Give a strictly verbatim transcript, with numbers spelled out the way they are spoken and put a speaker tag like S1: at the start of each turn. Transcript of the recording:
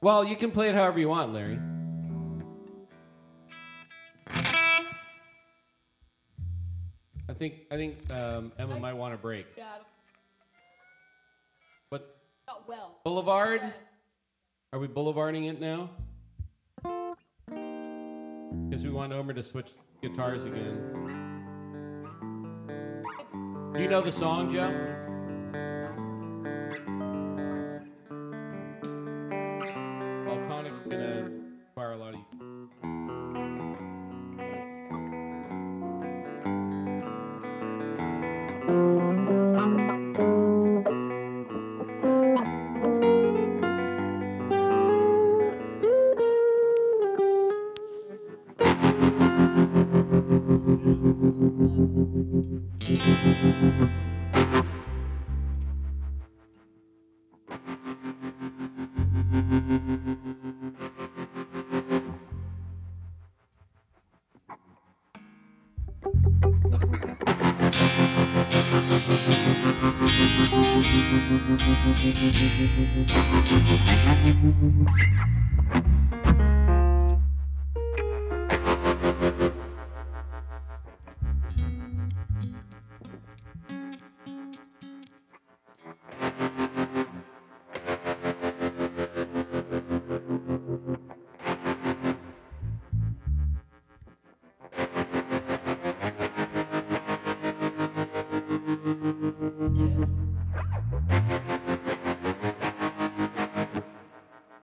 S1: Well, you can play it however you want, Larry. I think I think um, Emma might want a break.
S2: Yeah,
S1: What?
S2: not well.
S1: Boulevard? Are we boulevarding it now? Because we want Omer to switch guitars again. Do you know the song, Joe? Altonic's gonna require a lot of you.